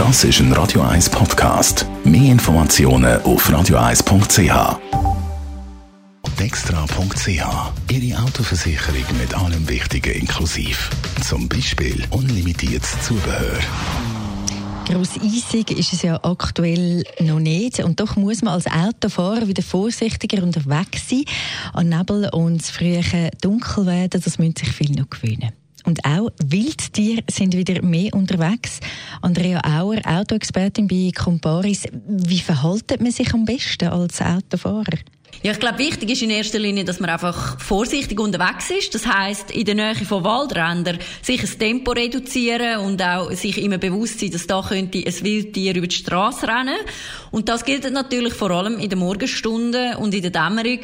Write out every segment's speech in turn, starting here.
Das ist ein Radio 1 Podcast. Mehr Informationen auf radio1.ch. Dextra.ch. Ihre Autoversicherung mit allem Wichtigen inklusiv. Zum Beispiel unlimitiertes Zubehör. Gross eisig ist es ja aktuell noch nicht. Und doch muss man als Autofahrer wieder vorsichtiger unterwegs sein. An Nebel und das frühe Dunkelwerden, das müssen sich viele noch gewöhnen. Und auch Wildtiere sind wieder mehr unterwegs. Andrea Auer, Autoexpertin bei Comparis. Wie verhält man sich am besten als Autofahrer? Ja, ich glaube, wichtig ist in erster Linie, dass man einfach vorsichtig unterwegs ist. Das heisst, in der Nähe von Waldrändern sich das Tempo reduzieren und auch sich immer bewusst sein, dass da könnte ein Wildtier über die Straße rennen. Und das gilt natürlich vor allem in den Morgenstunden und in der Dämmerung,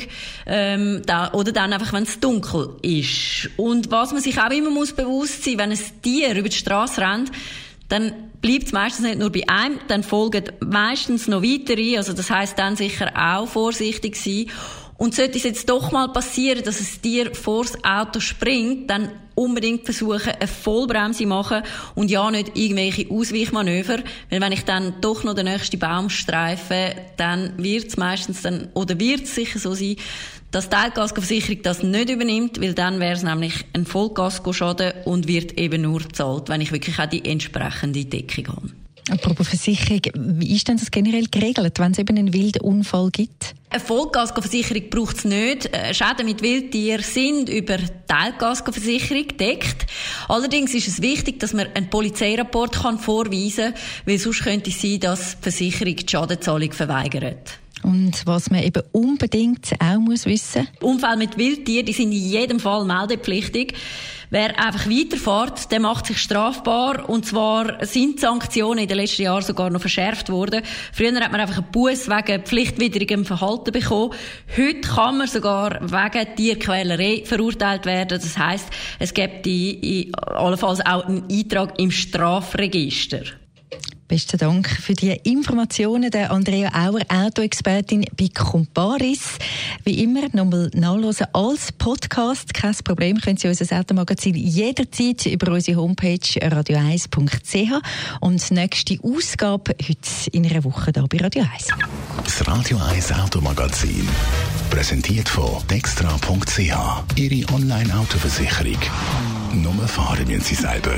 oder dann einfach, wenn es dunkel ist. Und was man sich auch immer muss bewusst sein, wenn ein Tier über die Straße rennt, dann bleibt es meistens nicht nur bei einem, dann folgen meistens noch weitere, also das heisst dann sicher auch vorsichtig sein. Und sollte es jetzt doch mal passieren, dass ein Tier vor das Auto springt, dann unbedingt versuchen, eine Vollbremse machen und ja nicht irgendwelche Ausweichmanöver, weil wenn ich dann doch noch den nächsten Baum streife, dann wird es meistens dann, oder wird es sicher so sein, dass die Teilkaskoversicherung das nicht übernimmt, weil dann wäre es nämlich ein Vollkaskoschaden und wird eben nur gezahlt, wenn ich wirklich auch die entsprechende Deckung habe. Apropos Versicherung, wie ist denn das generell geregelt, wenn es eben einen wilden Unfall gibt? Eine Vollkaskoversicherung braucht es nicht. Schäden mit Wildtieren sind über Teilkaskoversicherung gedeckt. Allerdings ist es wichtig, dass man einen Polizeirapport vorweisen kann, weil sonst könnte es sein, dass die Versicherung die Schadenzahlung verweigert. Und was man eben unbedingt auch muss wissen? Unfälle mit Wildtieren, die sind in jedem Fall meldepflichtig. Wer einfach weiterfährt, der macht sich strafbar. Und zwar sind die Sanktionen in den letzten Jahren sogar noch verschärft worden. Früher hat man einfach einen Buss wegen pflichtwidrigem Verhalten bekommen. Heute kann man sogar wegen Tierquälerei verurteilt werden. Das heisst, es gibt allenfalls auch einen Eintrag im Strafregister. Besten Dank für die Informationen, der Andrea Auer, Autoexpertin bei Comparis. Wie immer, nochmal nachhören als Podcast. Kein Problem, können Sie unser Automagazin jederzeit über unsere Homepage radio1.ch. Und die nächste Ausgabe heute in einer Woche hier bei Radio 1. Das Radio 1 Automagazin. Präsentiert von Dextra.ch. Ihre Online-Autoversicherung. Nur fahren müssen Sie selber.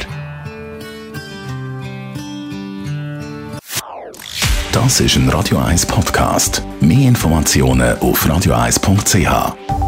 Das ist ein Radio 1 Podcast. Mehr Informationen auf radio1.ch.